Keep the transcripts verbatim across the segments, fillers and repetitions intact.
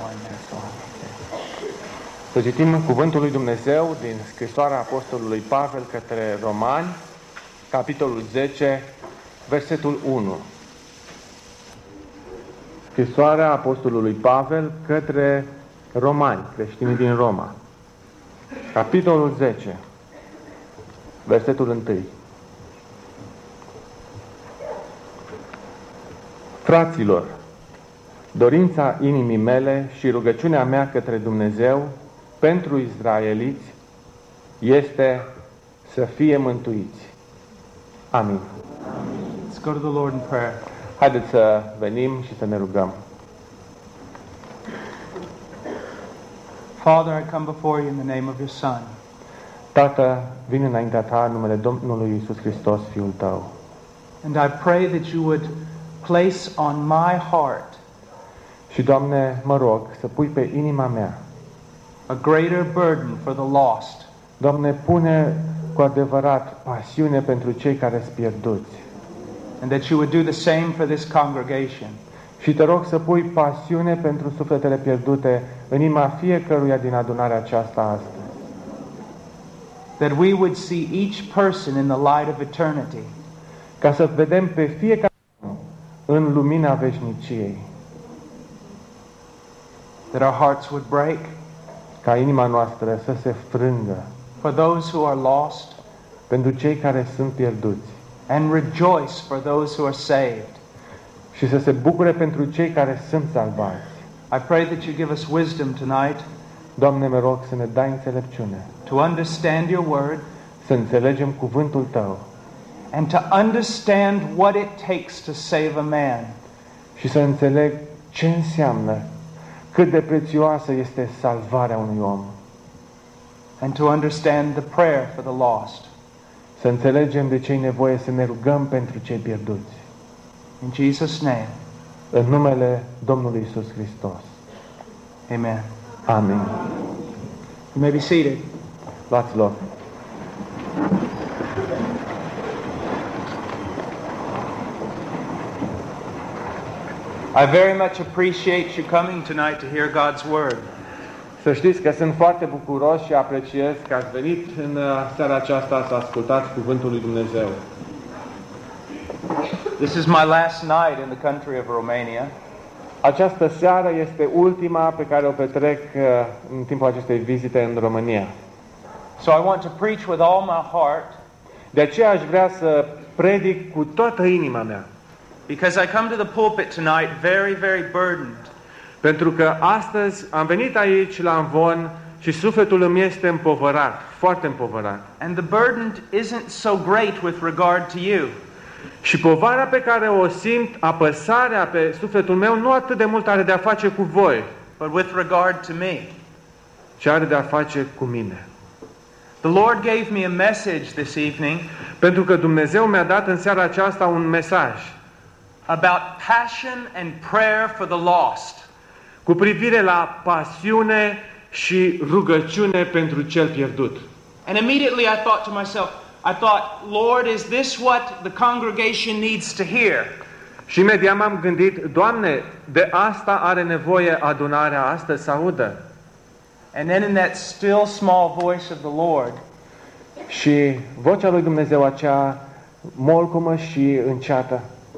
one there. Să citim cuvântul lui Dumnezeu din scrisoarea Apostolului Pavel către Romani, capitolul zece, versetul unu. Scrisoarea Apostolului Pavel către Romani, creștinii din Roma. Capitolul zece, versetul unu. Fraților, dorința inimii mele și rugăciunea mea către Dumnezeu pentru izraeliți este să fie mântuiți. Amin. Let's go to the Lord in prayer. Haideți să venim și să ne rugăm. Father, I come before you in the name of your Son. Tată, vin înaintea ta în numele Domnului Iisus Hristos, Fiul tău. And I pray that you would place on my heart Și, Doamne, mă rog să pui pe inima mea, a greater burden for the lost. Doamne, pune cu adevărat pasiune pentru cei care sunt pierduți. And that you would do the same for this congregation. Și te rog să pui pasiune pentru sufletele pierdute în inima fiecăruia din adunarea aceasta astăzi. That we would see each person in the light of eternity. Ca să vedem pe fiecare în lumina veșniciei. That our hearts would break Ca inima noastră să se frângă for those who are lost pentru cei care sunt pierduți and rejoice for those who are saved. și să se bucure pentru cei care sunt salvați. I pray that you give us wisdom tonight Doamne, mă rog să ne dai înțelepciune, to understand your word să înțelegem cuvântul Tău and to understand what it takes to save a man. și să înțeleg ce înseamnă, cât de prețioasă este salvarea unui om. And to understand the prayer for the lost. Să înțelegem de ce e nevoie să ne rugăm pentru cei pierduți. In Jesus' name, În numele Domnului Iisus Hristos. amen. Amin. You may be seated. Luați loc. I very much appreciate you coming tonight to hear God's word. Să știți că sunt foarte bucuros și apreciez că ați venit în seara aceasta să ascultați cuvântul lui Dumnezeu. This is my last night in the country of Romania. Această seară este ultima pe care o petrec în timpul acestei vizite în România. So I want to preach with all my heart. De aceea aș vrea să predic cu toată inima mea. Because I come to the pulpit tonight very, very burdened. Pentru că astăzi am venit aici la Amvon și sufletul îmi este împovărat, foarte împovărat. And the burden isn't so great with regard to you. Și povara pe care o simt, apăsarea pe sufletul meu, nu atât de mult are de a face cu voi, But with regard to me. ci are de a face cu mine. The Lord gave me a message this evening Pentru că Dumnezeu mi-a dat în seara aceasta un mesaj about passion and prayer for the lost. cu privire la pasiune și rugăciune pentru cel pierdut. And immediately I thought to myself, I thought, Lord, is this what the congregation needs to hear? Și imediat m-am gândit, Doamne, de asta are nevoie adunarea astăzi să audă. And then in that still small voice of the Lord, Și vocea lui Dumnezeu acea molcomă și înceată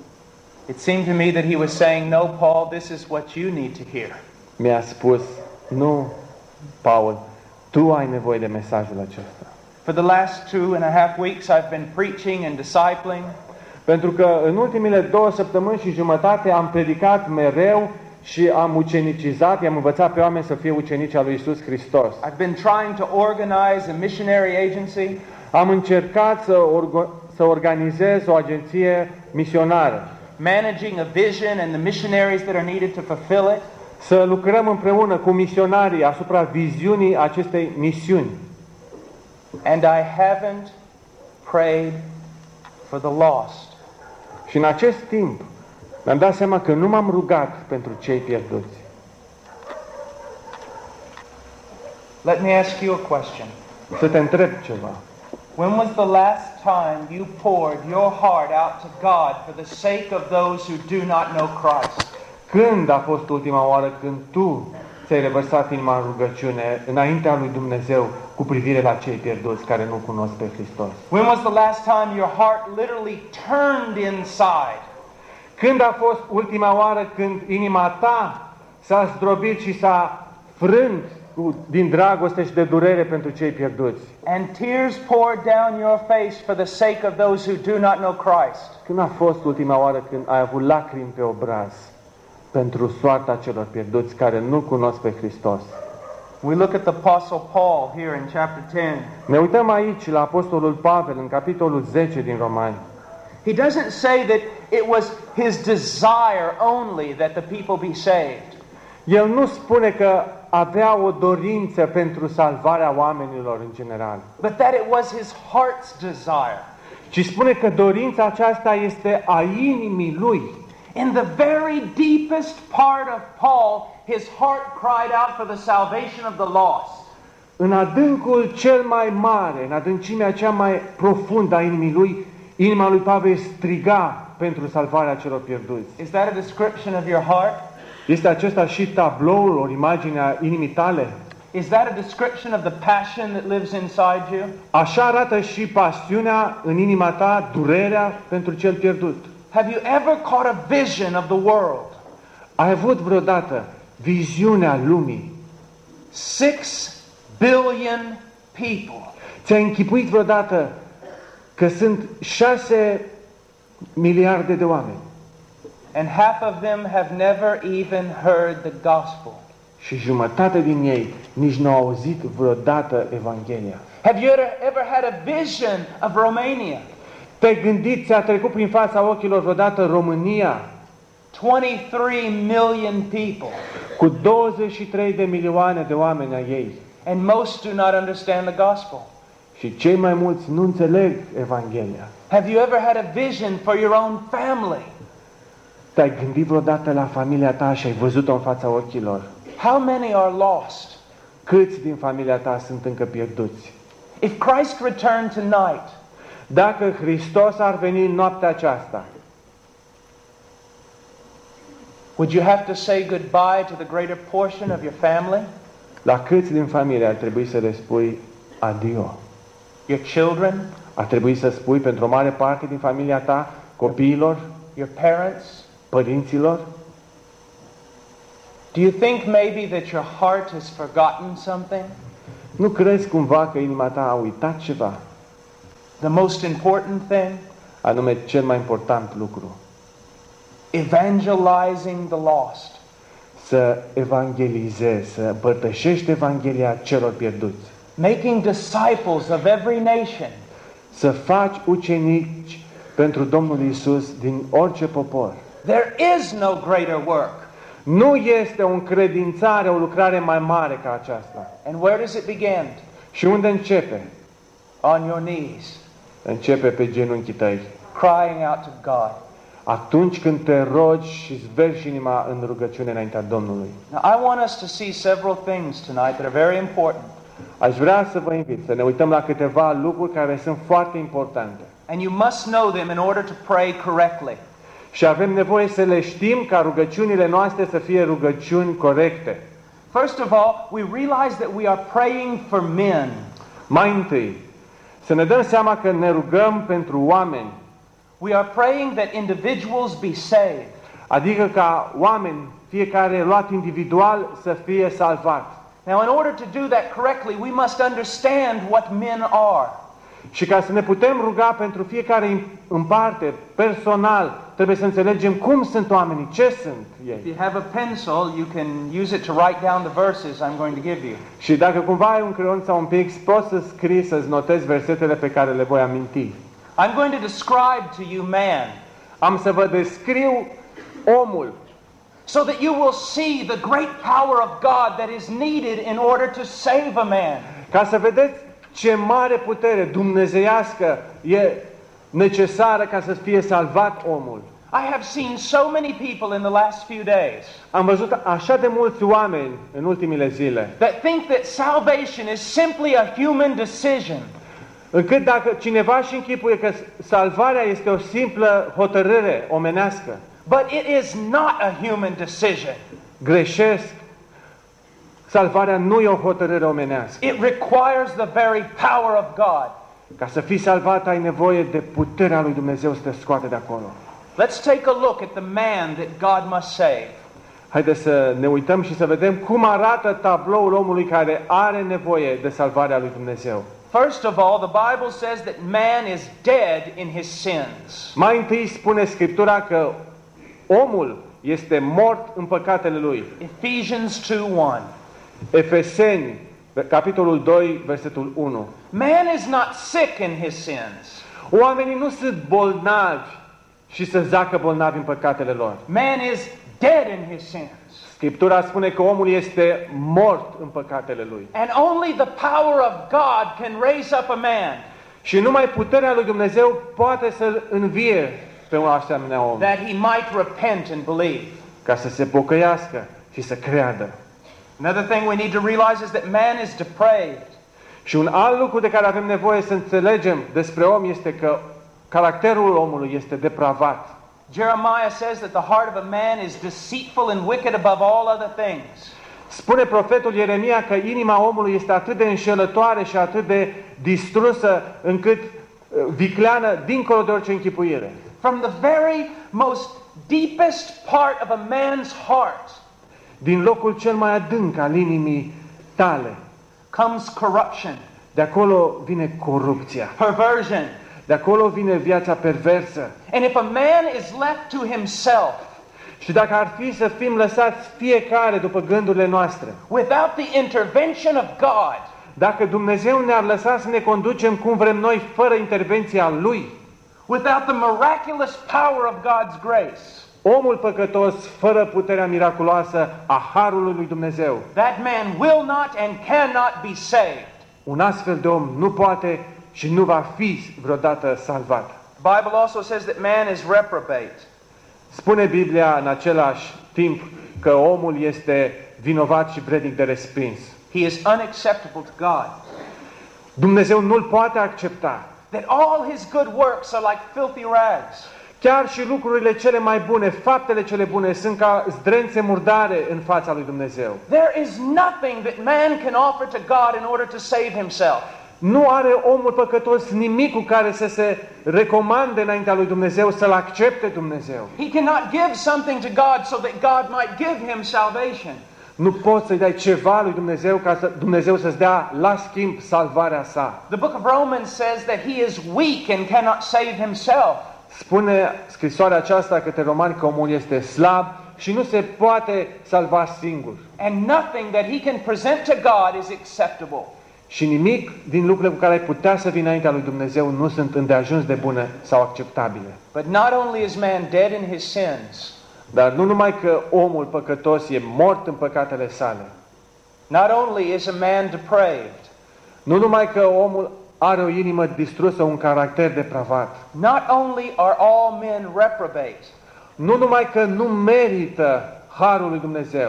it seemed to me that he was saying, no, Paul, this is what you need to hear. mi-a spus, nu, Paul, tu ai nevoie de mesajul acesta. For the last two and a half weeks I've been preaching and discipling. Pentru că în ultimile două săptămâni și jumătate am predicat mereu și am ucenicizat, i-am învățat pe oameni să fie ucenici al lui Iisus Hristos. I've been trying to organize a missionary agency. Am încercat să, orgo- să organizez o agenție misionară, Managing a vision and the missionaries that are needed to fulfill it. să lucrăm împreună cu misionarii asupra viziunii acestei misiuni. And I haven't prayed for the lost. Și în acest timp mi-am dat seama că nu m-am rugat pentru cei pierduți. Let me ask you a question. Să te întreb ceva. When was the last time you poured your heart out to God for the sake of those who do not know Christ? Când a fost ultima oară când tu ți-ai revărsat inima în rugăciune înaintea lui Dumnezeu cu privire la cei pierduți care nu cunosc pe Hristos? When was the last time your heart literally turned inside? Când a fost ultima oară când inima ta s-a zdrobit și s-a frânt cu, din dragoste și de durere pentru cei pierduți? And tears poured down your face for the sake of those who do not know Christ? Când a fost ultima oară când ai avut lacrimi pe obraz pentru soarta celor pierduți care nu cunosc pe Hristos? We look at the Apostle Paul here in chapter ten. Ne uităm aici la Apostolul Pavel în capitolul zece din Romani. He doesn't say that it was his desire only that the people be saved. El nu spune că avea o dorință pentru salvarea oamenilor în general, but that it was his heart's desire. ci spune că dorința aceasta este a inimii lui. In the very deepest part of Paul, his heart cried out for the salvation of the lost. În adâncul cel mai mare, în adâncimea cea mai profundă a inimii lui, inima lui Pavel striga pentru salvarea celor pierduți. Is that a description of your heart? Este acesta și tabloul, o imagine a inimii tale? Is that a description of the passion that lives inside you? Așa arată și pasiunea în inima ta, durerea pentru cel pierdut. Have you ever caught a vision of the world? Ai avut vreodată viziunea lumii? Six billion people. Ți-ai închipuit vreodată că sunt șase miliarde de oameni and half of them have never even heard the gospel? și jumătate din ei nici nu au auzit vreodată Evanghelia? Have you ever, ever had a vision of Romania? Te-ai gândit, ți-a trecut prin fața ochilor vreodată România twenty-three million people, cu douăzeci și trei de milioane de oameni ai ei, and most do not understand the gospel? și cei mai mulți nu înțeleg Evanghelia? Have you ever had a vision for your own family? Te-ai gândit vreodată la familia ta și ai văzut-o în fața ochilor? How many are lost? Câți din familia ta sunt încă pierduți? If Christ returned tonight, Dacă Hristos ar veni în noaptea aceasta, would you have to say goodbye to the greater portion of your family? la câți din familie ar trebui să le spui adio? Your children? Ar trebui să spui pentru o mare parte din familia ta, copiilor, Your parents? părinților? Do you think maybe that your heart has forgotten something? Nu crezi cumva că inima ta a uitat ceva? The most important thing? Anume cel mai important lucru. Evangelizing the lost. Să evangelizezi, să împărtășești Evanghelia celor pierduți. Making disciples of every nation. Să faci ucenici pentru Domnul Iisus din orice popor. There is no greater work. Nu este o încredințare, o lucrare mai mare ca aceasta. And where does it begin? Și unde începe? On your knees, Începe pe genunchii tăi. crying out to God. Atunci când te rogi și îți vergi inima în rugăciune înaintea Domnului. Now, I want us to see several things tonight that are very important. Aș vrea să vă invit să ne uităm la câteva lucruri care sunt foarte importante. And you must know them in order to pray correctly. Și avem nevoie să le știm ca rugăciunile noastre să fie rugăciuni corecte. First of all, we realize that we are praying for men. Mai întâi, să ne dăm seama că ne rugăm pentru oameni. We are praying that individuals be saved. Adică ca oameni, fiecare luat individual, să fie salvat. Now, in order to do that correctly, we must understand what men are. Și ca să ne putem ruga pentru fiecare în parte, personal, trebuie să înțelegem cum sunt oamenii, ce sunt If ei. you have a pencil, you can use it to write down the verses I'm going to give you. Și dacă cumva ai un creion sau un pix, poți să scrii, să-ți notezi versetele pe care le voi aminti. I'm going to describe to you man, Am să vă descriu omul, so that you will see the great power of God that is needed in order to save a man. ca să vedeți ce mare putere dumnezeiască e necesară ca să fie salvat omul. I have seen so many people in the last few days Am văzut așa de mulți oameni în ultimile zile, that think that salvation is simply a human decision. încât dacă cineva și închipuie că salvarea este o simplă hotărâre omenească, But it is not a human decision. greșesc. Salvarea nu e o hotărâre omenească. It requires the very power of God. Ca să fii salvat ai nevoie de puterea lui Dumnezeu să te scoate de acolo. Let's take a look at the man that God must save. Haideți să ne uităm și să vedem cum arată tabloul omului care are nevoie de salvarea lui Dumnezeu. First of all, the Bible says that man is dead in his sins. Mai întâi spune Scriptura că omul este mort în păcatele lui. Ephesians two one. Efeseni, capitolul doi, versetul unu. Man is not sick in his sins. Oamenii nu sunt bolnavi și să zacă bolnavi în păcatele lor. Man is dead in his sins. Scriptura spune că omul este mort în păcatele lui. And only the power of God can raise up a man Și numai puterea lui Dumnezeu poate să-l învie pe un asemenea om, that he might repent and believe. ca să se pocăiască și să creadă. Another thing we need to realize is that man is depraved. Și un alt lucru de care avem nevoie să înțelegem despre om este că caracterul omului este depravat. Jeremiah says that the heart of a man is deceitful and wicked above all other things. Spune profetul Ieremia că inima omului este atât de înșelătoare și atât de distrusă încât uh, vicleană dincolo de orice închipuire. From the very most deepest part of a man's heart Din locul cel mai adânc al inimii tale, comes corruption, de acolo vine corupția. perversion. De acolo vine viața perversă. And if a man is left to himself, Și dacă ar fi să fim lăsați fiecare după gândurile noastre, without the intervention of God, dacă Dumnezeu ne-ar lăsa să ne conducem cum vrem noi, fără intervenția Lui, without the miraculous power of God's grace, omul păcătos, fără puterea miraculoasă a Harului lui Dumnezeu, that man will not and cannot be saved. un astfel de om nu poate și nu va fi vreodată salvat. The Bible also says that man is reprobate. Spune Biblia în același timp că omul este vinovat și vrednic de respins. He is unacceptable to God. Dumnezeu nu-l poate accepta. That all his good works are like filthy rags. Chiar și lucrurile cele mai bune, faptele cele bune, sunt ca zdrențe murdare în fața lui Dumnezeu. There is nothing that man can offer to God in order to save himself. Nu are omul păcătos nimic cu care să se recomande înaintea lui Dumnezeu, să-l accepte Dumnezeu. He cannot give something to God so that God might give him salvation. Nu poți să-i dai ceva lui Dumnezeu ca să Dumnezeu să-ți dea la schimb salvarea sa. The book of Romans says that he is weak and cannot save himself. Spune scrisoarea aceasta către romani că omul este slab și nu se poate salva singur. And nothing that he can present to God is acceptable. Și nimic din lucrurile cu care ai putea să vină înaintea lui Dumnezeu nu sunt îndeajuns de bune sau acceptabile. But not only is man dead in his sins, Dar nu numai că omul păcătos e mort în păcatele sale, not only is a man depraved, nu numai că omul are o inimă distrusă, un caracter depravat, not only are all men reprobate, nu numai că nu merită harul lui Dumnezeu,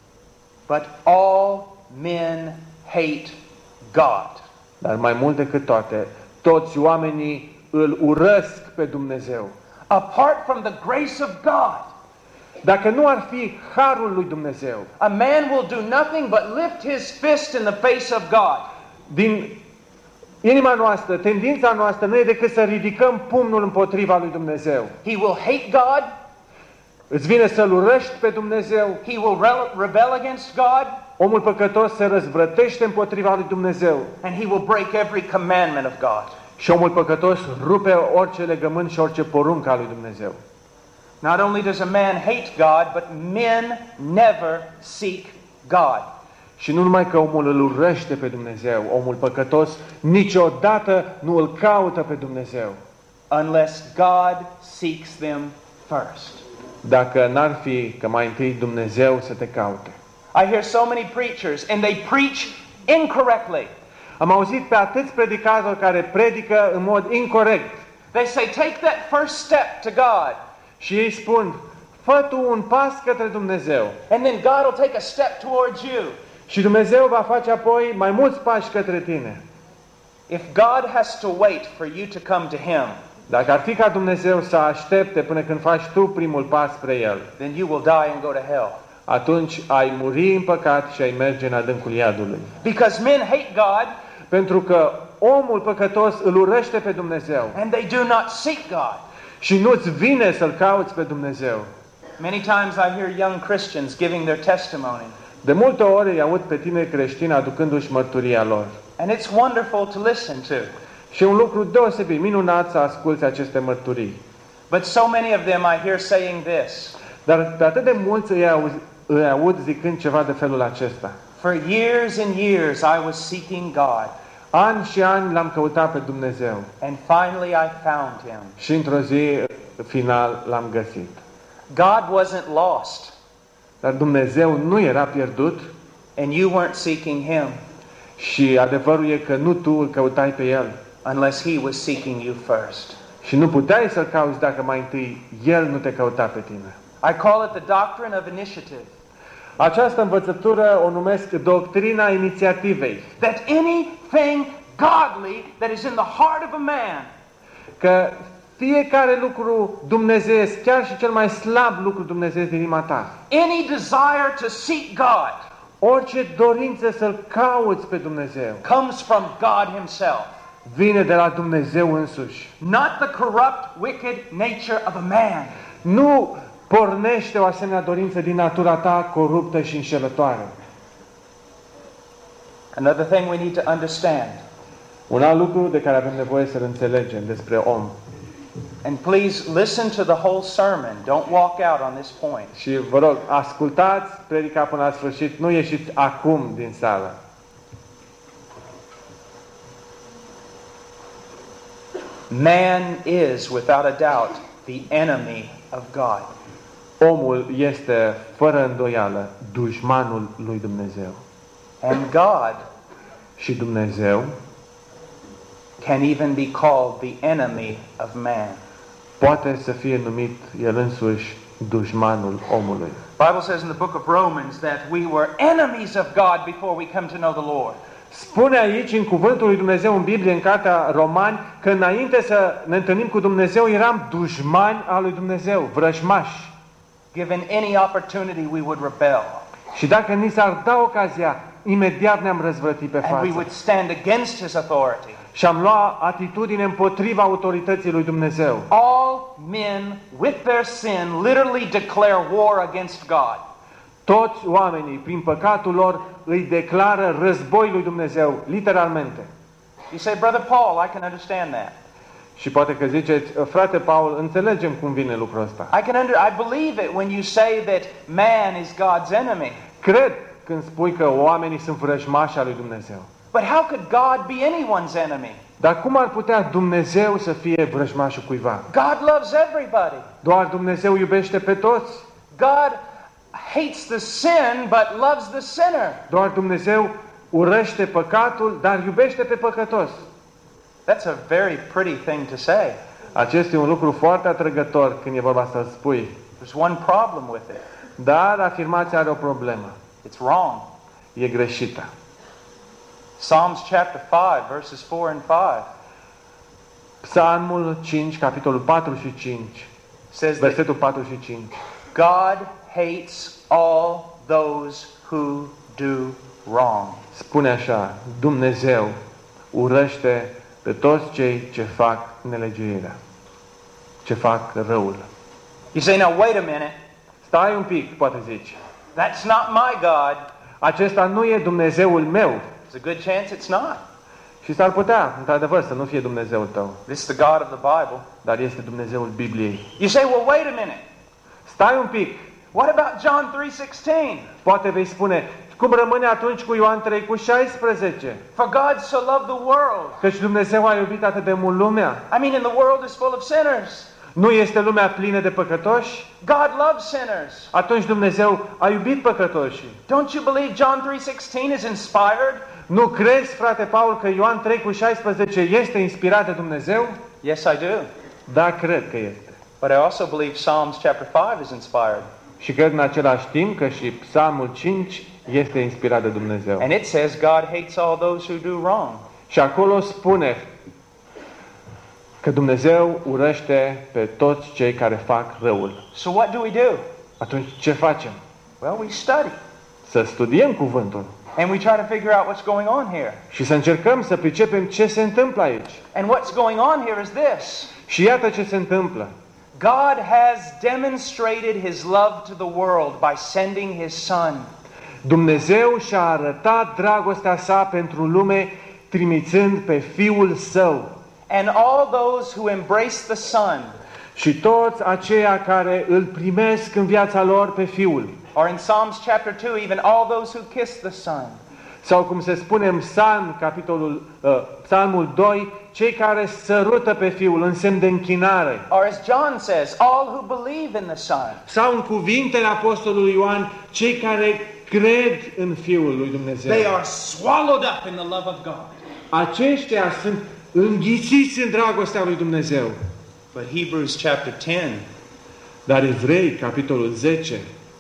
but all men hate God. dar mai mult decât toate, toți oamenii îl urăsc pe Dumnezeu. Apart from the grace of God, Dacă nu ar fi harul lui Dumnezeu, a man will do nothing but lift his fist in the face of God. din inima noastră, tendința noastră nu e decât să ridicăm pumnul împotriva lui Dumnezeu. He will hate God, Îți vine să-L urăști pe Dumnezeu, he will re- rebel against God, omul păcătos se răzvrătește împotriva lui Dumnezeu and he will break every commandment of God. și omul păcătos rupe orice legământ și orice poruncă a lui Dumnezeu. Not only does a man hate God, but men never seek God. Și nu numai că omul îl urăște pe Dumnezeu, omul păcătos niciodată nu îl caută pe Dumnezeu, Unless God seeks them first. dacă n-ar fi că mai întâi Dumnezeu să te caute. I hear so many preachers and they preach incorrectly. Am auzit pe atâți predicatori care predică în mod incorect They say, take that first step to God, și ei spun, fă tu un pas către Dumnezeu and then God will take a step towards you. și Dumnezeu va face apoi mai mulți pași către tine. If God has to wait for you to come to Him, Dacă ar fi ca Dumnezeu să aștepte până când faci tu primul pas spre El, then you will die and go to hell. atunci ai muri în păcat și ai merge în adâncul iadului. Because men hate God Pentru că omul păcătos îl urăște pe Dumnezeu and they do not seek God. și nu-ți vine să-L cauți pe Dumnezeu. Many times I hear young Christians giving their testimony. De multe ori îi aud pe tineri creștini aducându-și mărturia lor. And it's wonderful to listen to. Și e un lucru deosebit, minunat să asculți aceste mărturii. But so many of them I hear saying this. Dar pe atât de mulți îi aud, îi aud zicând ceva de felul acesta. For years and years I was seeking God. Ani și ani l-am căutat pe Dumnezeu. And finally I found Him. Și într-o zi final l-am găsit. God wasn't lost. Dar Dumnezeu nu era pierdut. And you weren't seeking Him. Și adevărul e că nu tu îl căutai pe El. Unless He was seeking you first. Și nu puteai să-L cauți dacă mai întâi El nu te căuta pe tine. I call it the doctrine of initiative. Această învățătură o numesc doctrina inițiativei. That anything godly that is in the heart of a man, Că fiecare lucru dumnezeiesc, chiar și cel mai slab lucru dumnezeiesc din inima ta, any desire to seek God, orice dorință să-L cauți pe Dumnezeu, comes from God Himself. vine de la Dumnezeu însuși. Not the corrupt, wicked nature of a man. Nu pornește o asemenea dorință din natura ta coruptă și înșelătoare. Another thing we need to understand. Un alt lucru de care avem nevoie să-l înțelegem despre om. And please listen to the whole sermon. Don't walk out on this point. Și vă rog, ascultați predica până la sfârșit, nu ieșiți acum din sală. Man is, without a doubt, the enemy of God. Omul este, fără îndoială, dușmanul lui Dumnezeu. And God Și Dumnezeu can even be called the enemy of man. poate să fie numit El însuși dușmanul omului. The Bible says in the book of Romans that we were enemies of God before we come to know the Lord. Spune aici, în cuvântul lui Dumnezeu, în Biblie, în cartea Romani, că înainte să ne întâlnim cu Dumnezeu, eram dușmani al lui Dumnezeu, vrăjmași. Given any opportunity, we would rebel. Și dacă ni s-ar da ocazia, imediat ne-am răzvrătit pe And we față. would stand against His authority. Și am luat atitudine împotriva autorității lui Dumnezeu. All men with their sin literally declare war against God. Toți oamenii, prin păcatul lor, îi declară război lui Dumnezeu, literalmente. You say, Brother Paul, I can understand that. Și poate că ziceți, frate Paul, înțelegem cum vine lucrul ăsta. I can under, I believe it when you say that man is God's enemy. Cred când spui că oamenii sunt vrăjmași al lui Dumnezeu. But how could God be anyone's enemy? Dar cum ar putea Dumnezeu să fie vrăjmașul cuiva? God loves everybody. Doar Dumnezeu iubește pe toți. God hates the sin but loves the sinner. Doar Dumnezeu urăște păcatul, dar iubește pe păcătos. That's a very pretty thing to say. Acesta e un lucru foarte atrăgător când e vorba să-l spui. There's one problem with it. Dar afirmația are o problemă. It's wrong. E greșită. Psalms chapter five, verses four and five Psalmul cinci, capitolul patru și cinci, says that versetul patru și cinci. God hates all those who do wrong. Spune așa, Dumnezeu urăște pe toți cei ce fac nelegiuirea, ce fac răul. You say, now wait a minute. Stai un pic, poate zici. That's not my God. Acesta nu e Dumnezeul meu. There's a good chance it's not. Și s-ar putea, într-adevăr, să nu fie Dumnezeul tău, This is the God of the Bible. dar este Dumnezeul Bibliei. You say, well, wait a minute. Stai un pic. What about John three sixteen? Poate vei spune, cum rămâne atunci cu Ioan trei cu șaisprezece? For God so loved the world. Căci Dumnezeu a iubit atât de mult lumea. I mean, and the world is full of sinners. Nu este lumea plină de păcătoși? God loves sinners. Atunci Dumnezeu a iubit păcătoșii. Don't you believe John three sixteen is inspired? Nu crezi, frate Paul, că Ioan trei cu șaisprezece este inspirat de Dumnezeu? Yes, I do. Da, cred că este. But I also believe Psalms chapter five is inspired. Și cred în același timp că și Psalmul cinci este inspirat de Dumnezeu. And it says God hates all those who do wrong. Și acolo spune că Dumnezeu urăște pe toți cei care fac răul. So what do we do? Atunci ce facem? Well, we study. Să studiem cuvântul. And we try to figure out what's going on here. Și să încercăm să pricepem ce se întâmplă aici. And what's going on here is this. Și iată ce se întâmplă. God has demonstrated His love to the world by sending His Son. Dumnezeu și-a arătat dragostea sa pentru lume trimițând pe Fiul Său. And all those who embrace the Son, Și toți aceia care îl primesc în viața lor pe Fiul. or in Psalms chapter two, even all those who kiss the Son. Sau cum se spune în Psalm, capitolul, uh, Psalmul doi, cei care sărută pe Fiul în semn de închinare. Or as John says, all who believe in the Son. Sau în cuvintele Apostolului Ioan, cei care cred în Fiul lui Dumnezeu. They are swallowed up in the love of God. Aceștia sunt înghițiți în dragostea lui Dumnezeu. But Hebrews chapter ten Dar Evrei, capitolul zece,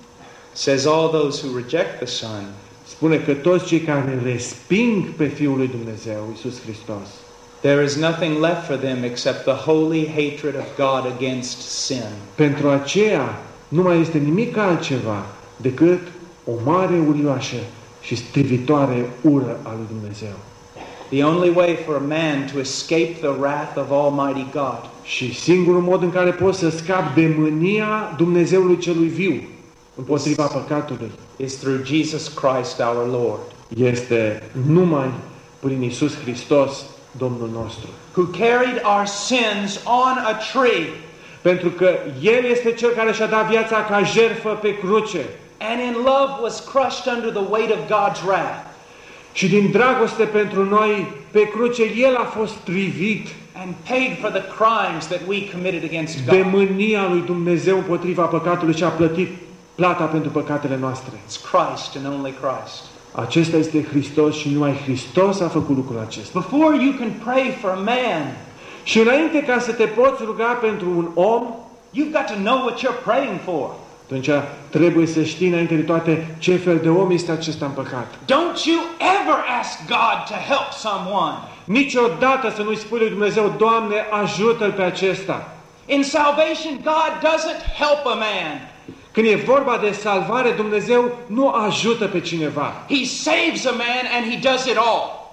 says all those who reject the Son spune că toți cei care resping pe Fiul lui Dumnezeu, Iisus Hristos, there is nothing left for them except the holy hatred of God against sin. pentru aceea nu mai este nimic altceva decât o mare urioasă și strivitoare ură a lui Dumnezeu. The only way for a man to escape the wrath of Almighty God Și singurul mod în care poți să scapi de mânia Dumnezeului celui viu împotriva păcatului is through Jesus Christ our Lord, este numai prin Iisus Hristos, Domnul nostru. who carried our sins on a tree Pentru că El este Cel care și-a dat viața ca jertfă pe cruce and in love was crushed under the weight of God's wrath și din dragoste pentru noi pe cruce El a fost privit and paid for the crimes that we committed against de God. mânia lui Dumnezeu împotriva păcatului și a plătit plata pentru păcatele noastre. It's Christ and only Christ. Acesta este Hristos și numai Hristos a făcut lucrul acesta. Before you can pray for a man, Și înainte ca să te poți ruga pentru un om, you've got to know what you're praying for. atunci trebuie să știi înainte de toate ce fel de om este acesta în păcat. Don't you ever ask God to help someone. Niciodată să nu-i spui lui Dumnezeu, Doamne, ajută-l pe acesta. In salvation, God doesn't help a man. Când e vorba de salvare, Dumnezeu nu ajută pe cineva. He saves a man and He does it all.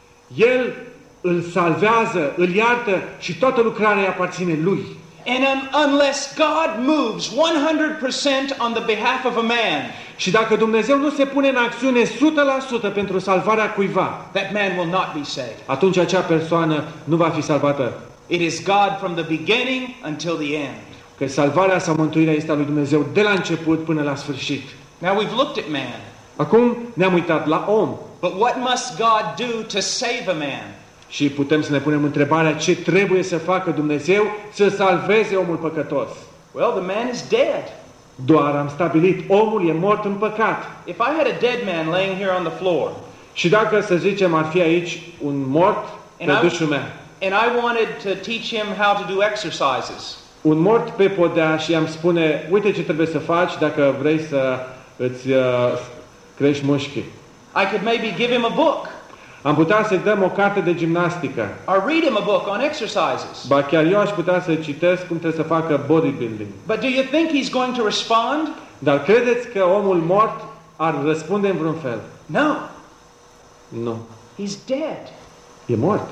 El îl salvează, îl iartă și toată lucrarea îi aparține Lui. And un- unless God moves one hundred percent on the behalf of a man, Și dacă Dumnezeu nu se pune în acțiune o sută la sută pentru salvarea cuiva, that man will not be saved. atunci acea persoană nu va fi salvată. It is God from the beginning until the end. Că salvarea sau mântuirea este a lui Dumnezeu de la început până la sfârșit. Now we've looked at man, Acum ne-am uitat la om but what must God do to save a man? și putem să ne punem întrebarea ce trebuie să facă Dumnezeu să salveze omul păcătos. Well, the man is dead. Doar am stabilit, omul e mort în păcat. If I had a dead man laying here on the floor, Și dacă, să zicem, ar fi aici un mort pe dușul meu, and I wanted to teach him how to do exercises, un mort pe podea și i-am spune, uite ce trebuie să faci dacă vrei să îți uh, crești mușchii. I could maybe give him a book Am putea să-i dăm o carte de gimnastică. or read him a book on exercises. Ba chiar eu aș putea să citesc cum trebuie să facă bodybuilding. But do you think he's going to respond? Dar credeți că omul mort ar răspunde în vreun fel? No. Nu. He's dead. E mort.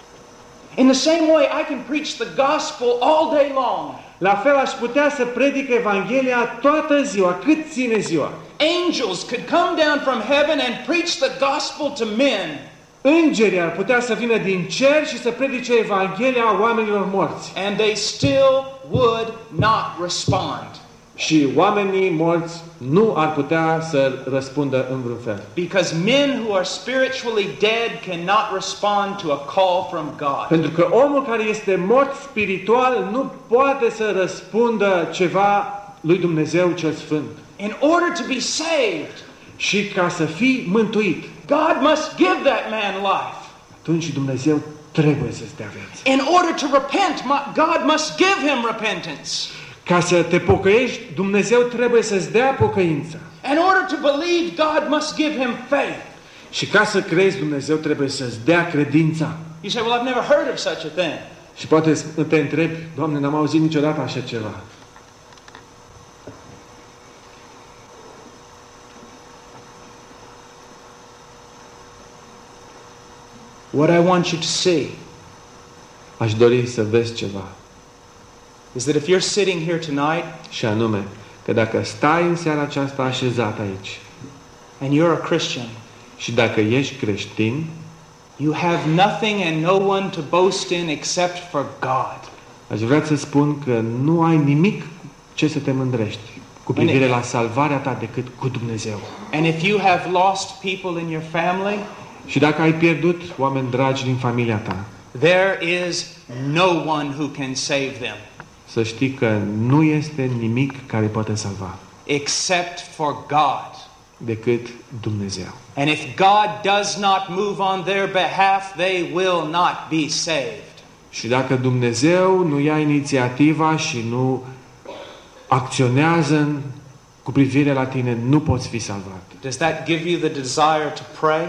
In the same way, I can preach the gospel all day long. La fel aș putea să predic Evanghelia toată ziua, cât ține ziua. Angels could come down from heaven and preach the gospel to men. Îngerii ar putea să vină din cer și să predice Evanghelia oamenilor morți. And they still would not respond. Și oamenii morți nu ar putea să răspundă în vreun fel. Because men who are spiritually dead cannot respond to a call from God. Pentru că omul care este mort spiritual nu poate să răspundă ceva lui Dumnezeu cel Sfânt. In order to be saved, Și ca să fii mântuit, God must give that man life. atunci Dumnezeu trebuie să-ți dea viață. In order to repent, God must give him repentance. Ca să te pocăiești, Dumnezeu trebuie să-ți dea pocăința. In order to believe, God must give him faith. Și ca să crezi, Dumnezeu trebuie să-ți dea credința. You say, well, I've never heard of such a thing. Și poate te întrebi, Doamne, n-am auzit niciodată așa ceva. What I want you to see Aș dori să vezi ceva. is that if you're sitting here tonight Și anume, că dacă stai în seara aceasta așezat aici and you're a Christian, și dacă ești creștin, you have nothing and no one to boast in except for God. aș vrea să spun că nu ai nimic ce să te mândrești cu privire la salvarea ta decât cu Dumnezeu. And if you have lost people in your family, Și dacă ai pierdut oameni dragi din familia ta, there is no one who can save them să știi că nu este nimic care poate salva except for God. decât Dumnezeu. And if God does not move on their behalf, they will not be saved. Și dacă Dumnezeu nu ia inițiativa și nu acționează în, cu privire la tine, nu poți fi salvat. Does that give you the desire to pray?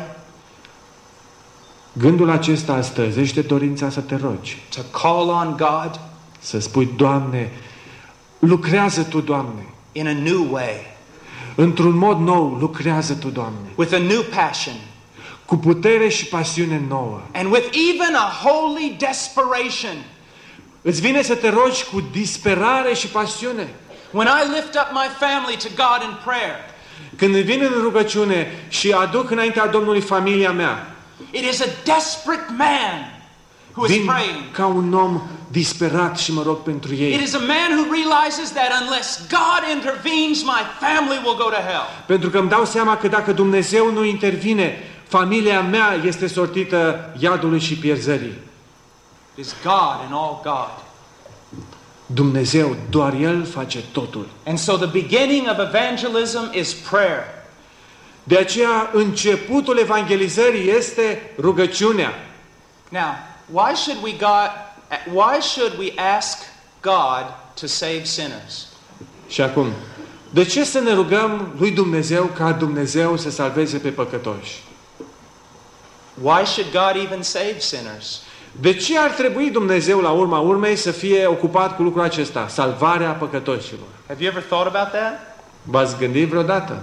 Gândul acesta îți trezește dorința să te rogi, To call on God să spui, Doamne, lucrează Tu, Doamne, in a new way, într-un mod nou, lucrează Tu, Doamne, with a new passion, cu putere și pasiune nouă. and with even a holy desperation. Îți vine să te rogi cu disperare și pasiune. When I lift up my family to God in prayer, Când vin în rugăciune și aduc înaintea Domnului familia mea, it is a desperate man who is vin praying. ca un om disperat și mă rog pentru It ei. is a man who realizes that unless God intervenes, my family will go to hell. Pentru că îmi dau seama că dacă Dumnezeu nu intervine, familia mea este sortită iadului și pierzării. It is God and all God. Dumnezeu, doar El face totul. And so the beginning of evangelism is prayer. De aceea, începutul evangelizării este rugăciunea. Now, why should we God why should we ask God to save sinners? Și acum, de ce să ne rugăm lui Dumnezeu ca Dumnezeu să salveze pe păcătoși? Why should God even save sinners? De ce ar trebui Dumnezeu la urma urmei să fie ocupat cu lucrul acesta? Salvarea păcătoșilor. Have you ever thought about that? V-ați gândit vreodată?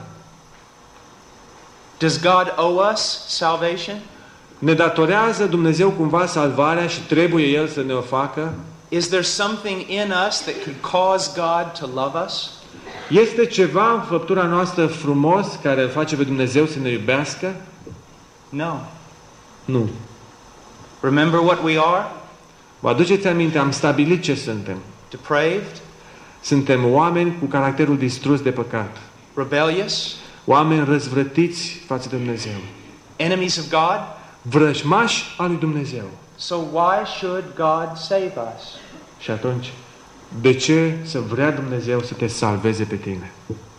Does God owe us salvation? Ne datorează Dumnezeu cumva salvarea și trebuie El să ne o facă? Is there something in us that could cause God to love us? Este ceva în făptura noastră frumos care îl face pe Dumnezeu să ne iubească? No. Nu. Remember what we are? Vă aduceți aminte, am stabilit ce suntem. Depraved, Suntem oameni cu caracterul distrus de păcat. rebellious, Oameni răzvrătiți față de Dumnezeu. enemies of God. Vrăjmași al lui Dumnezeu. So why should God save us? Și atunci, de ce să vrea Dumnezeu să te salveze pe tine?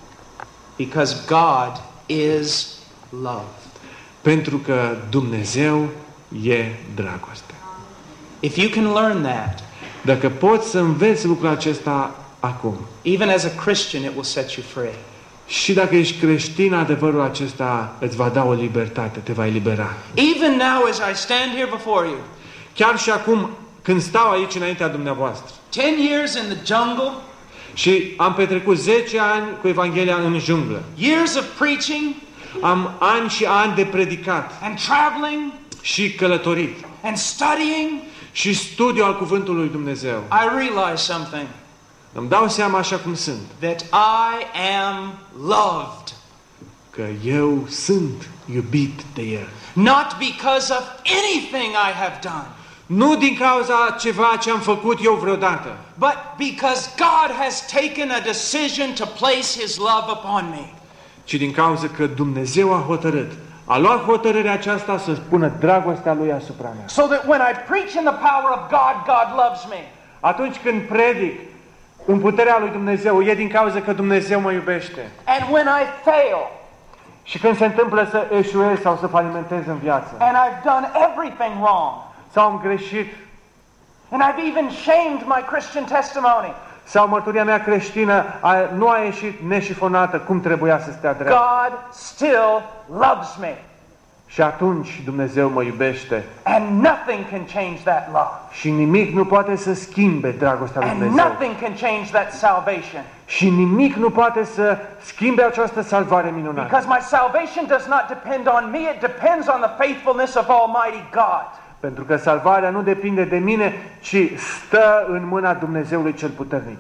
Because God is love. Pentru că Dumnezeu e dragoste. If you can learn that, Dacă poți să înveți lucrul acesta acum, even as a Christian, it will set you free. și dacă ești creștin, adevărul acesta îți va da o libertate, te va elibera. Even now as I stand here before you, Chiar și acum, când stau aici înaintea dumneavoastră ten years in the jungle, și am petrecut zece ani cu Evanghelia în junglă, years of preaching am ani și ani de predicat and traveling și călătorit and studying, și studiu al cuvântului lui Dumnezeu, I realize something, îmi dau seama așa cum sunt, that I am loved. că eu sunt iubit de El. Not because of anything I have done, Nu din cauza ceva ce am făcut eu vreodată, but because God has taken a decision to place His love upon me. ci din cauza că Dumnezeu a hotărât, a luat hotărârea aceasta să pună dragostea Lui asupra mea. So that when I preach in the power of God, God loves me. Atunci când predic în puterea lui Dumnezeu, e din cauza că Dumnezeu mă iubește. And when I fail, Și când se întâmplă să eșuez sau să falimentez în viață, and I've done everything wrong, sau am greșit, and I've even shamed my Christian testimony, sau mărturia mea creștină a, nu a ieșit neșifonată cum trebuia să stea drept, God still loves me. Și atunci Dumnezeu mă iubește. And nothing can change that love. Și nimic nu poate să schimbe dragostea lui And Dumnezeu. nothing can change that salvation. Și nimic nu poate să schimbe această salvare minunată. Because my salvation does not depend on me, it depends on the faithfulness of Almighty God. Pentru că salvarea nu depinde de mine, ci stă în mâna Dumnezeului cel puternic.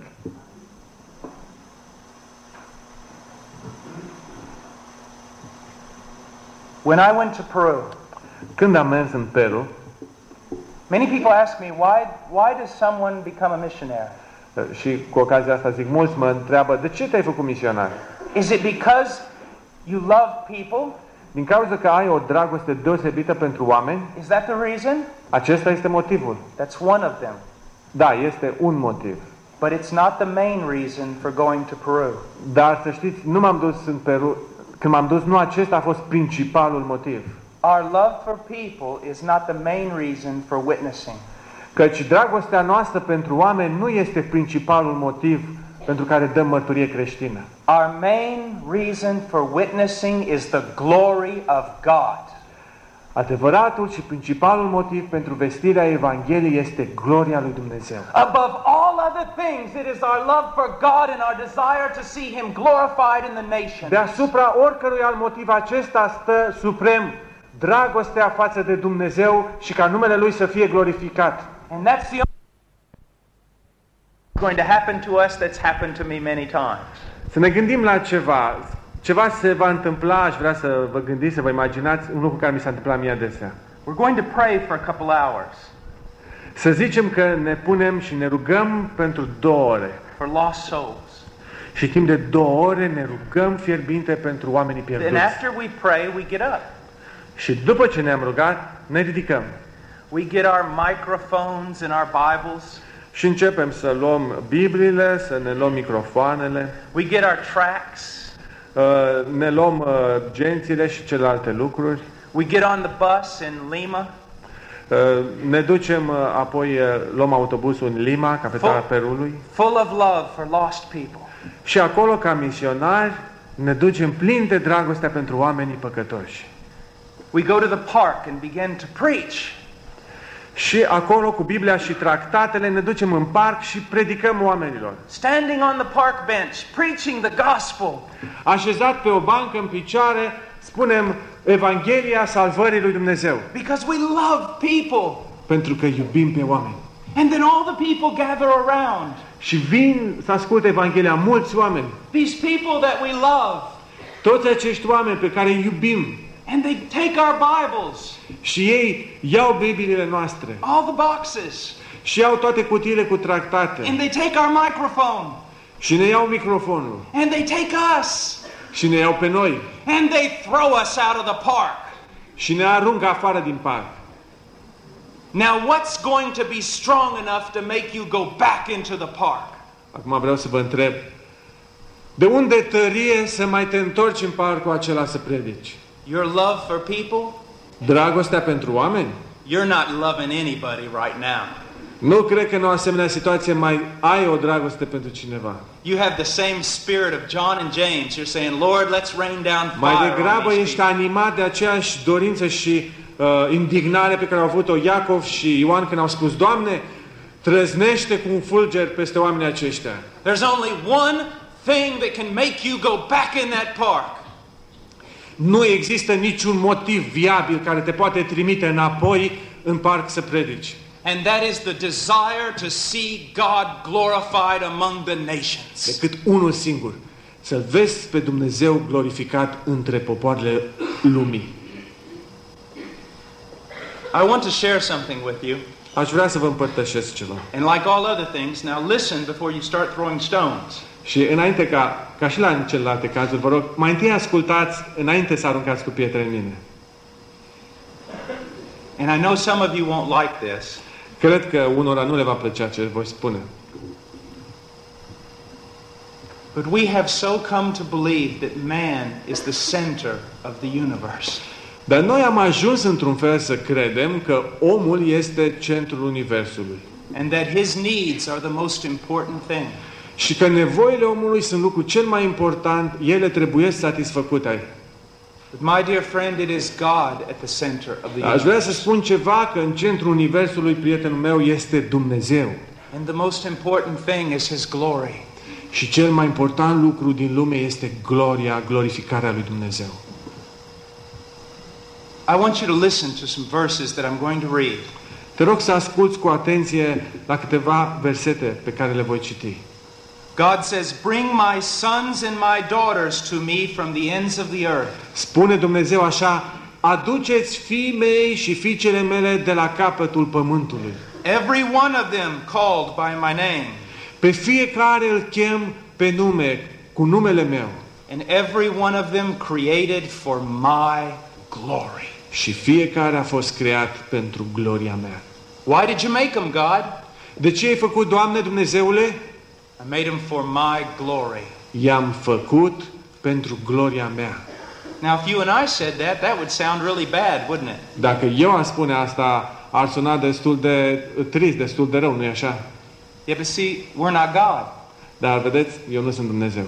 When I went to Peru, Când am mers în Peru, many people ask me, why, why does someone become a missionary? și cu ocazia asta zic, mulți mă întreabă, de ce te-ai făcut misionar? Is it because you love people? Din cauza că ai o dragoste deosebită pentru oameni? Is that the reason? Acesta este motivul. That's one of them. Da, este un motiv. But it's not the main reason for going to Peru. Dar să știți, nu m-am dus în Peru, când m-am dus, nu acesta a fost principalul motiv. Our love for people is not the main reason for witnessing. Căci dragostea noastră pentru oameni nu este principalul motiv pentru care dăm mărturie creștină. Our main reason for witnessing is the glory of God. Adevăratul și principalul motiv pentru vestirea Evangheliei este gloria lui Dumnezeu. Above all other things, it is our love for God and our desire to see Him glorified in the nations. Deasupra oricărui alt motiv, acesta stă suprem, dragostea față de Dumnezeu și ca numele Lui să fie glorificat. And that's the only going to happen to us that's happened to me many times. Să ne gândim la ceva. Ceva se va întâmpla, aș vrea să vă gândiți, să vă imaginați un lucru care mi s-a întâmplat mie adesea. We're going to pray for a couple hours Să zicem că ne punem și ne rugăm pentru două ore. for lost souls. Și timp de două ore ne rugăm fierbinte pentru oamenii Then pierduți. after we pray, we get up. Și după ce ne-am rugat, ne ridicăm. We get our microphones and our Bibles. Și începem să luăm Bibliile, să ne luăm microfoanele, We get our tracts. uh, ne luăm uh, gențile și celelalte lucruri, We get on the bus in Lima. uh, ne ducem uh, apoi, uh, luăm autobusul în Lima, capitala Fo- Perului, full of love for lost people. și acolo, ca misionari, ne ducem plini de dragostea pentru oamenii păcătoși. We go to the park and begin to preach. Și acolo, cu Biblia și tractatele, ne ducem în parc și predicăm oamenilor. Standing on the park bench, preaching the gospel. Așezat pe o bancă în picioare, spunem Evanghelia salvării lui Dumnezeu. Because we love people. Pentru că iubim pe oameni. And then all the people gather around. Și vin să asculte Evanghelia mulți oameni. These people that we love. Toți acești oameni pe care îi iubim. And they take our Bibles. Și ei iau Bibliile noastre. All the boxes. Și iau toate cutiile cu tractate. And they take our microphone. Și ne iau microfonul. And they take us. Și ne iau pe noi. And they throw us out of the park. Și ne aruncă afară din parc. Now what's going to be strong enough to make you go back into the park? Acum vreau să vă întreb. De unde tărie să mai te întorci în parcul acela să predici? Your love for people? Dragostea pentru oameni? You're not loving anybody right now. Nu cred că în o asemenea situație mai ai o dragoste pentru cineva. You have the same spirit of John and James. You're saying, Lord, let's rain down fire Mai on degrabă these ești people. animat de aceeași dorință și uh, indignare pe care au avut-o Iacov și Ioan când au spus, Doamne, trăznește cu un fulger peste oamenii aceștia. There's only one thing that can make you go back in that park. Nu există niciun motiv viabil care te poate trimite înapoi în parc să predici. And that is the desire to see God glorified among the nations. Decât unul singur. Să-L vezi pe Dumnezeu glorificat între popoarele lumii. I want to share something with you. Aș vrea să vă împărtășesc ceva. And like all other things, now listen before you start throwing stones. Și înainte ca, ca și la în celelalte cazuri, vă rog, mai întâi ascultați înainte să aruncați cu pietre în mine. And I know some of you won't like this. Cred că unora nu le va plăcea ce voi spune. But we have so come to believe that man is the center of the universe. Dar noi am ajuns într-un fel să credem că omul este centrul universului. And that his needs are the most important thing. Și că nevoile omului sunt lucrul cel mai important, ele trebuie satisfăcute. But my dear friend, it is God at the center of the Aș vrea să universe. spun ceva, că în centrul universului, prietenul meu, este Dumnezeu. And the most important thing is His glory. Și cel mai important lucru din lume este gloria, glorificarea lui Dumnezeu. I want you to listen to some verses that I'm going to read. Te rog să asculți cu atenție la câteva versete pe care le voi citi. God says, "Bring my sons and my daughters to me from the ends of the earth." Spune Dumnezeu așa: aduceți fiii mei și fiicele mele de la capătul pământului. Every one of them called by my name, Pe fiecare îl chem pe nume, cu numele meu. and every one of them created for my glory. Și fiecare a fost creat pentru gloria mea. Why did you make them, God? De ce ai făcut, Doamne Dumnezeule? I made them for my glory. I-am făcut pentru gloria mea. Now, if you and I said that, that would sound really bad, wouldn't it? Dacă eu aș spune asta, ar suna destul de trist, destul de rău, nu-i așa? Yeah, but see, we're not God. Dar vedeți, eu nu sunt Dumnezeu.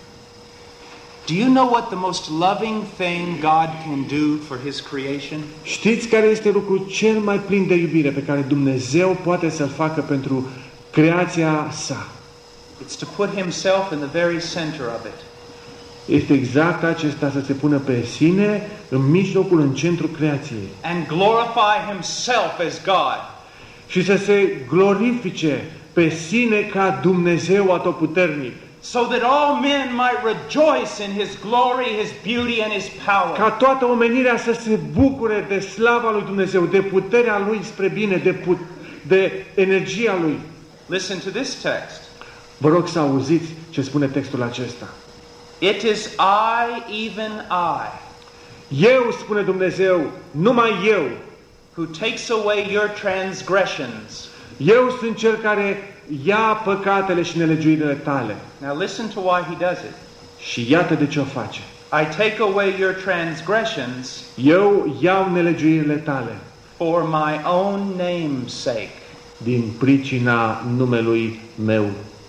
Do you know what the most loving thing God can do for His creation? Știți care este lucrul cel mai plin de iubire pe care Dumnezeu poate să-l facă pentru creația sa? It's to put Himself in the very center of it. Este exact acesta, să se pună pe sine în mijlocul, în centrul creației. And glorify Himself as God. Și să se glorifice pe sine ca Dumnezeu atotputernic. So that all men might rejoice in His glory, His beauty, and His power. Ca toată omenirea să se bucure de slava lui Dumnezeu, de puterea Lui spre bine, de, put- de energia Lui. Listen to this text. Vă rog să auziți ce spune textul acesta. It is I, even I, Eu, spune Dumnezeu, numai eu, who takes away your transgressions. eu sunt cel care ia păcatele și nelegiuirile tale. Now listen to why He does it. Și iată de ce o face. I take away your transgressions Eu iau nelegiuirile tale for my own name's sake. din pricina numelui meu.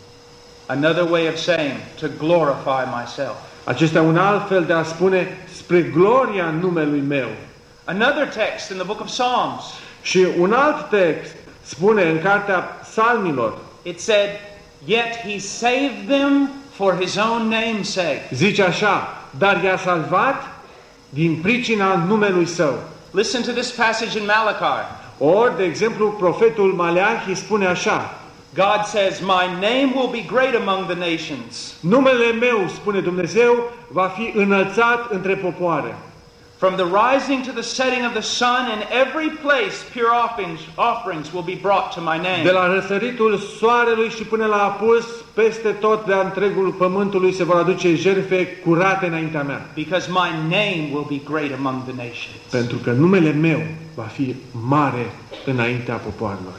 Another way of saying, to glorify myself. Acesta e un alt fel de a spune spre gloria numelui meu. Another text in the book of Psalms, Și un alt text spune în cartea Psalmilor, it said, yet He saved them for His own name's sake. zice așa: dar i-a salvat din pricina numelui său. Listen to this passage in Malachi. Ori, de exemplu, profetul Maleahi spune așa: God says, my name will be great among the nations. numele meu, spune Dumnezeu, va fi înălțat între popoare. From the rising to the setting of the sun, in every place pure offerings, offerings will be brought to my De name. la răsăritul soarelui și până la apus, peste tot de-a întregul pământului se vor aduce jertfe curate înaintea mea. Because my name will be great among the nations. Pentru că numele meu va fi mare înaintea popoarelor.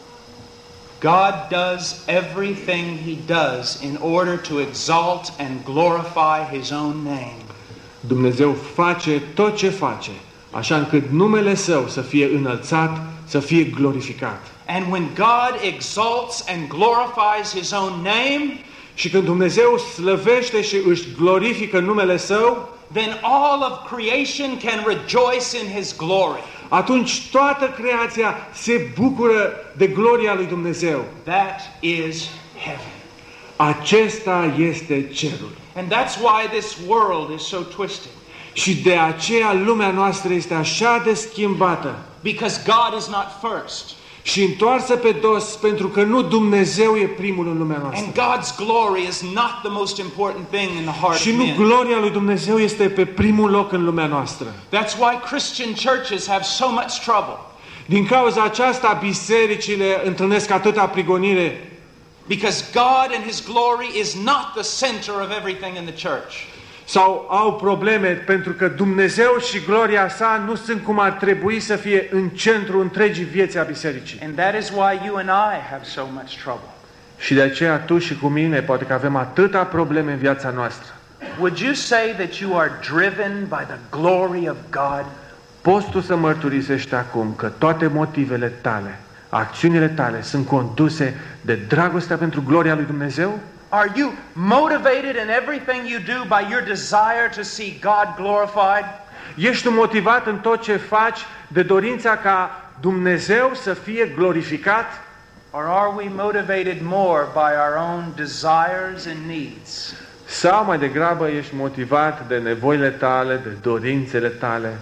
God does everything He does in order to exalt and glorify His own name. Dumnezeu face tot ce face, așa încât numele Său să fie înălțat, să fie glorificat. And when God exalts and glorifies His own name, Și când Dumnezeu slăvește și își glorifică numele Său, then all of creation can rejoice in His glory. atunci toată creația se bucură de gloria lui Dumnezeu. That is heaven. Acesta este cerul. And that's why this world is so twisted. Și de aceea lumea noastră este așa de schimbată Because God is not first. și întoarsă pe dos, pentru că nu Dumnezeu e primul în lumea noastră. And God's glory is not the most important thing in the heart Și of nu men. gloria lui Dumnezeu este pe primul loc în lumea noastră. That's why Christian churches have so much trouble. Din cauza aceasta, bisericile întâlnesc atâta prigonire, Because God and His glory is not the center of everything in the church. sau au probleme pentru că Dumnezeu și gloria sa nu sunt cum ar trebui să fie în centrul întregii vieți a bisericii. And that is why you and I have so much trouble. Și de aceea tu și cu mine poate că avem atâta probleme în viața noastră. Would you say that you are driven by the glory of God? Poți tu să mărturisești acum că toate motivele tale, acțiunile tale sunt conduse de dragostea pentru gloria lui Dumnezeu? Are you motivated in everything you do by your desire to see God glorified? Ești motivat în tot ce faci de dorința ca Dumnezeu să fie glorificat? Or are we motivated more by our own desires and needs? Sau mai degrabă ești motivat de nevoile tale, de dorințele tale?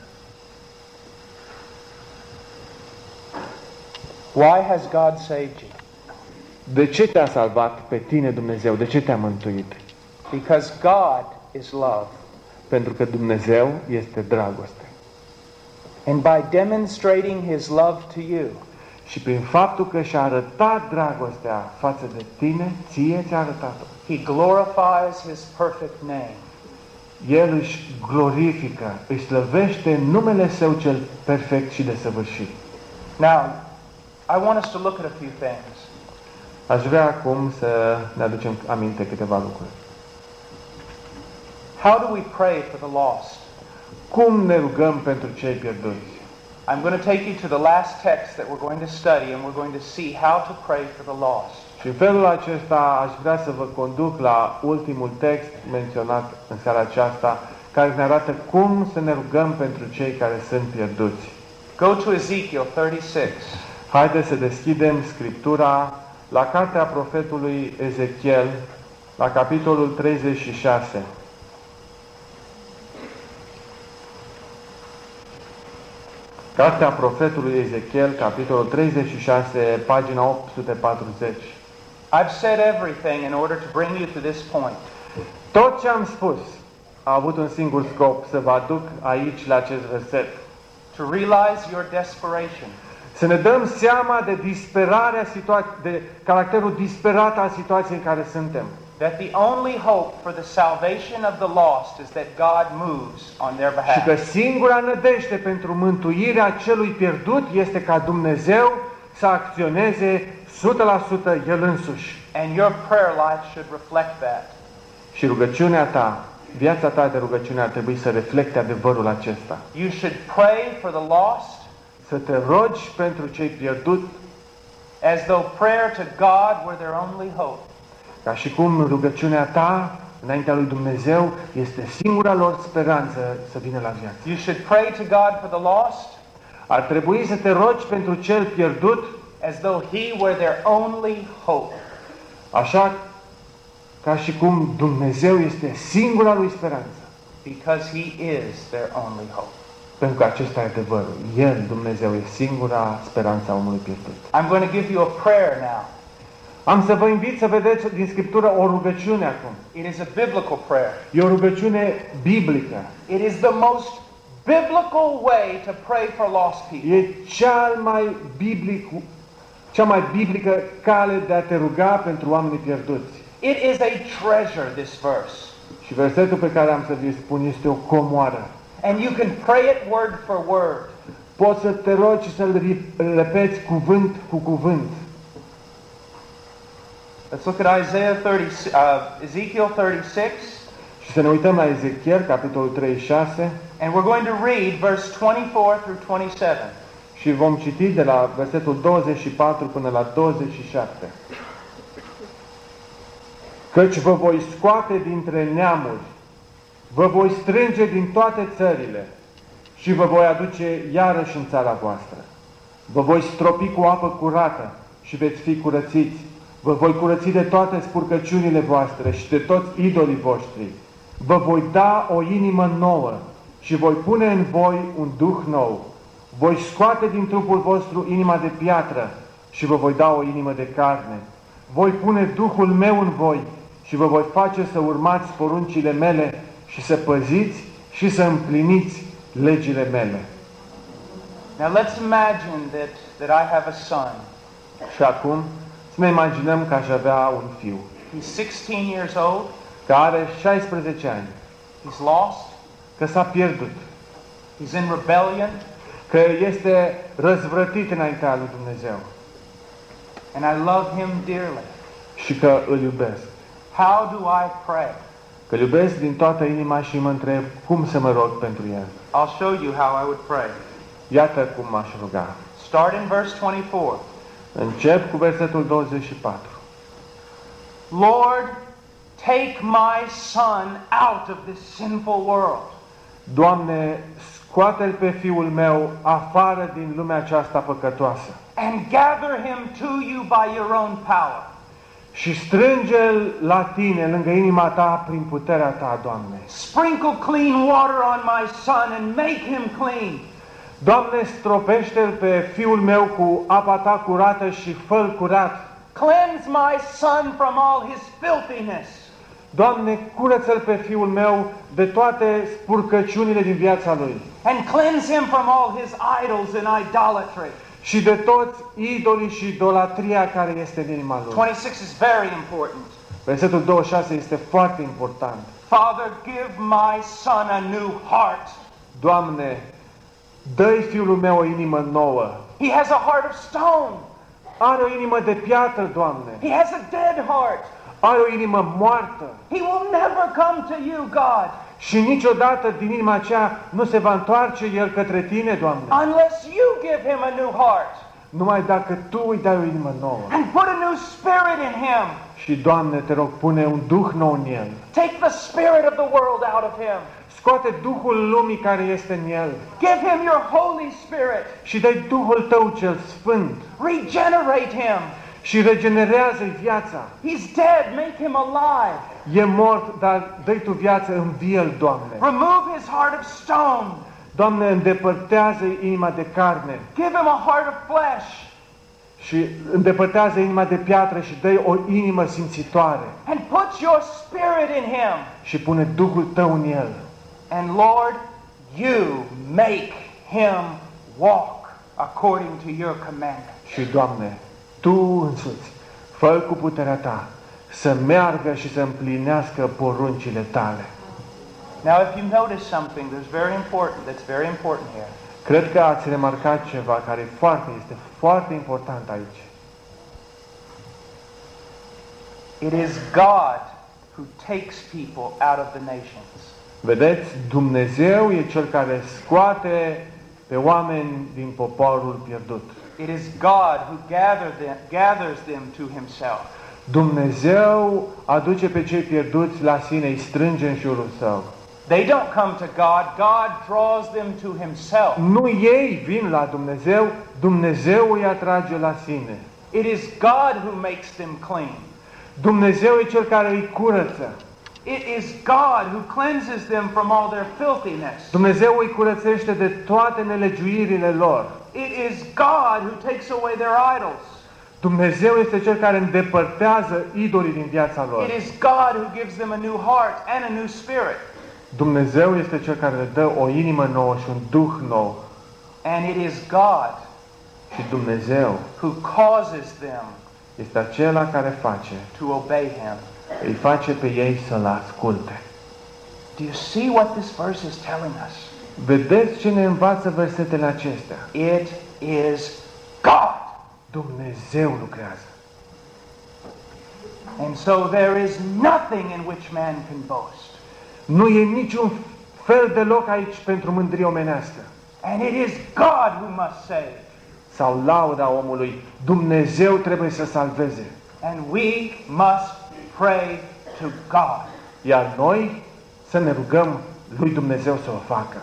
Why has God saved you? De ce te-a salvat pe tine Dumnezeu? De ce te-a mântuit? Because God is love. Pentru că Dumnezeu este dragoste. And by demonstrating His love to you, și prin faptul că și-a arătat dragostea față de tine, ție ți-a arătat-o. He glorifies His perfect name. El își glorifică, își slăvește numele Său cel perfect și desăvârșit. Now, I want us to look at a few things. Aș vrea acum să ne aducem aminte câteva lucruri. How do we pray for the lost? Cum ne rugăm pentru cei pierduți? I'm going to take you to the last text that we're going to study, and we're going to see how to pray for the lost. Și în felul acesta aș vrea să vă conduc la ultimul text menționat în seara aceasta, care ne arată cum să ne rugăm pentru cei care sunt pierduți. Go to Ezekiel thirty-six. Haideți să deschidem Scriptura la cartea profetului Ezechiel, la capitolul treizeci și șase. Cartea profetului Ezechiel, capitolul treizeci și șase, pagina opt sute patruzeci. I've said everything in order to bring you to this point. Tot ce am spus a avut un singur scop, să vă aduc aici la acest verset. To realize your desperation. Să ne dăm seama de disperarea situa- de caracterul disperat al situației în care suntem. That the only hope for the salvation of the lost is that God moves on their Și behalf. că singura nădejde pentru mântuirea celui pierdut este ca Dumnezeu să acționeze o sută la sută El însuși. And your prayer life should reflect that. Și rugăciunea ta, viața ta de rugăciune ar trebui să reflecte adevărul acesta. You should pray for the lost Să te rogi pentru cei pierduți, as though prayer to God were their only hope. ca și cum rugăciunea ta înaintea lui Dumnezeu este singura lor speranță să vină la viață. You should pray to God for the lost Ar trebui să te rogi pentru cel pierdut, as though He were their only hope. așa ca și cum Dumnezeu este singura lui speranță. Because He is their only hope. Pentru că acesta e adevărul. El, Dumnezeu, e singura speranță a omului pierdut. I'm going to give you a prayer now. Am să vă invit să vedeți din Scriptură o rugăciune acum. It is a biblical prayer. E o rugăciune biblică. It is the most biblical way to pray for lost people. E cea mai biblic, cea mai biblică cale de a te ruga pentru oamenii pierduți. It is a treasure, this verse. Și versetul pe care am să vi spun este o comoară. And you can pray it word for word. Poți să te rogi și să-l repeți cuvânt cu cuvânt. Let's look at Isaiah thirty, uh, Ezekiel thirty-six. Și să ne uităm la Ezechiel, capitolul treizeci și șase. And we're going to read verse twenty-four through twenty-seven. Și vom citi de la versetul douăzeci și patru până la douăzeci și șapte. Căci vă voi scoate dintre neamuri, vă voi strânge din toate țările și vă voi aduce iarăși în țara voastră. Vă voi stropi cu apă curată și veți fi curățiți. Vă voi curăți de toate spurcăciunile voastre și de toți idolii voștri. Vă voi da o inimă nouă și voi pune în voi un duh nou. Voi scoate din trupul vostru inima de piatră și vă voi da o inimă de carne. Voi pune Duhul meu în voi și vă voi face să urmați poruncile mele și să păziți și să împliniți legile mele. Now let's imagine that, that I have a son. Și acum să ne imaginăm că aș avea un fiu He's sixteen years old. care are șaisprezece ani, He's lost. că s-a pierdut, He's in rebellion. că este răzvrătit înaintea lui Dumnezeu And I love him dearly. și că îl iubesc. How do I pray? Că îl iubesc din toată inima și mă întreb cum să mă rog pentru el. I'll show you how I would pray. Iată cum m-aș ruga. Start in verse twenty-four. Încep cu versetul douăzeci și patru. Lord, take my son out of this sinful world. Doamne, scoate-l pe fiul meu afară din lumea aceasta păcătoasă. And gather him to you by your own power. Și strânge-l la tine, lângă inima ta, prin puterea ta, Doamne. Sprinkle clean water on my son and make him clean. Doamne, stropește-l pe fiul meu cu apa ta curată și fă-l curat. Cleanse my son from all his filthiness. Doamne, curăță-l pe fiul meu de toate spurcăciunile din viața lui. And cleanse him from all his idols and idolatry. Și de toți idolii și idolatria care este în inima lui. twenty-six is very important. Versetul douăzeci și șase este foarte important. Father, give my son a new heart. Doamne, dă-i fiul meu o inimă nouă. He has a heart of stone. Are o inimă de piatră, Doamne. He has a dead heart. Are o inimă moartă. He will never come to you, God. Și niciodată din inima aceea nu se va întoarce el către tine, Doamne. Unless you give him a new heart. Numai dacă tu îi dai o inimă nouă. And put a new spirit in him. Și, Doamne, te rog, pune un duh nou în el. Take the spirit of the world out of him. Scoate duhul lumii care este în el. Give him your Holy Spirit. Și dai Duhul tău cel sfânt. Regenerate him. Și regenerează-i viața. He's dead, make him alive. E mort, dar dă-i tu viață, învie-l, Doamne. Remove his heart of stone. Doamne, îndepărtează-i inima de carne. Give him a heart of flesh. Și îndepărtează inima de piatră și dă-i o inimă simțitoare. And put your spirit in him. Și pune Duhul tău în el. And Lord, you make him walk according to your commandment. Și, Doamne, Tu însuți, fă cu puterea Ta să meargă și să împlinească poruncile Tale. Now, if you notice something that's very important, that's very important here. Cred că ați remarcat ceva care foarte, este foarte important aici. It is God who takes people out of the nations. Vedeți, Dumnezeu e Cel care scoate pe oameni din poporul pierdut. It is God who gather them, gathers them to himself. Dumnezeu aduce pe cei pierduți la sine, îi strânge în jurul Său. They don't come to God, God draws them to himself. Nu ei vin la Dumnezeu, Dumnezeu îi atrage la sine. It is God who makes them clean. Dumnezeu e Cel care îi curăță. It is God who cleanses them from all their filthiness. Dumnezeu îi curățește de toate nelegiuirile lor. It is God who takes away their idols. Dumnezeu este Cel care îndepărtează idolii din viața lor. It is God who gives them a new heart and a new spirit. Dumnezeu este Cel care le dă o inimă nouă și un duh nou. And it is God Și Dumnezeu who causes them este acela care face, to obey him. îi face pe ei să-L asculte. Do you see what this verse is telling us? Vedeți ce ne învață versetele acestea? It is God. Dumnezeu lucrează. And so there is nothing in which man can boast. Nu e niciun fel de loc aici pentru mândrie omenească. And it is God who must save. Sau lauda omului, Dumnezeu trebuie să salveze. And we must pray to God. Iar noi să ne rugăm lui Dumnezeu să o facă.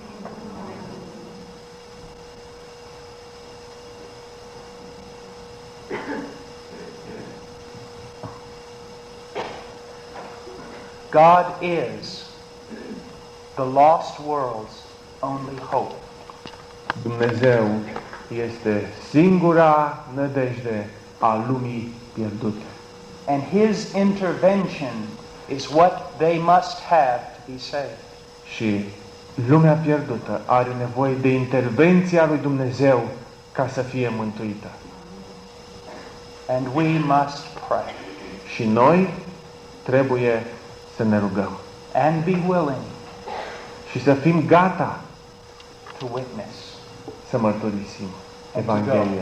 God is the lost world's only hope. Dumnezeu este singura nădejde a lumii pierdute. And his intervention is what they must have to be saved. Și lumea pierdută are nevoie de intervenția lui Dumnezeu ca să fie mântuită. And we must pray. Și noi trebuie să ne rugăm. And be willing Și să fim gata to witness. să mărturisim Evanghelia.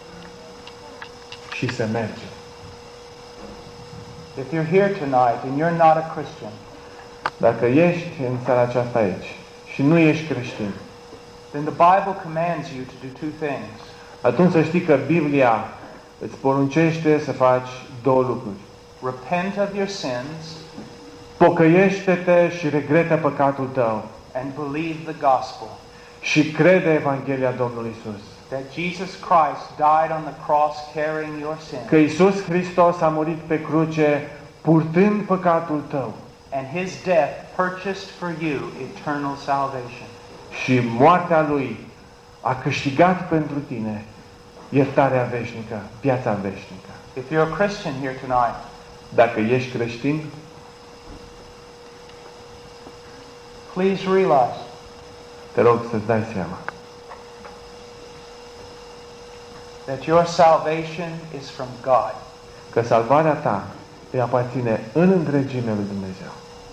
Și să mergem. If you're here tonight and you're not a Christian, Dacă ești în seara aceasta aici și nu ești creștin, then the Bible commands you to do two things. atunci să știi că Biblia îți poruncește să faci două lucruri. repent of your sins, pocăiește-te și regretă păcatul tău and believe the gospel. și crede Evanghelia Domnului Isus. That Jesus Christ died on the cross carrying your sins. Că Isus Hristos a murit pe cruce purtând păcatul tău. And his death purchased for you eternal salvation. Și moartea lui a câștigat pentru tine iertarea veșnică, viața veșnică. If you're a Christian here tonight, Dacă ești creștin, please realize te rog să-ți dai seama that your salvation is from God. că salvarea ta îi aparține în întregime lui Dumnezeu.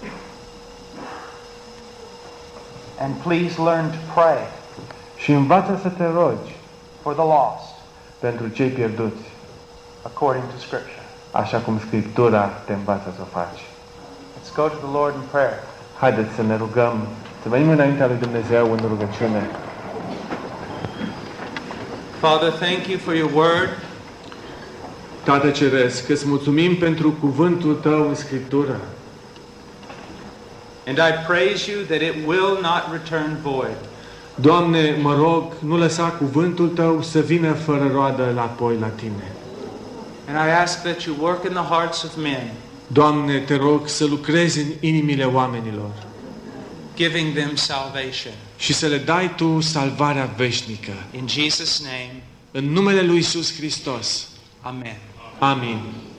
And please learn to pray Și învață să te rogi for the lost pentru cei pierduți, according to Scripture. așa cum Scriptura te învață să o faci. Let's go to the Lord in prayer. Haideți să ne rugăm, să venim înaintea lui Dumnezeu în rugăciune. Father, thank you for your word. Tată Ceresc, îți mulțumim pentru cuvântul tău în Scriptură. And I praise you that it will not return void. Doamne, mă rog, nu lăsa cuvântul tău să vină fără roadă înapoi la tine. And I ask that you work in the hearts of men, Doamne, te rog să lucrezi în inimile oamenilor giving them salvation. și să le dai tu salvarea veșnică. In Jesus' name, În numele lui Iisus Hristos. amen. Amin.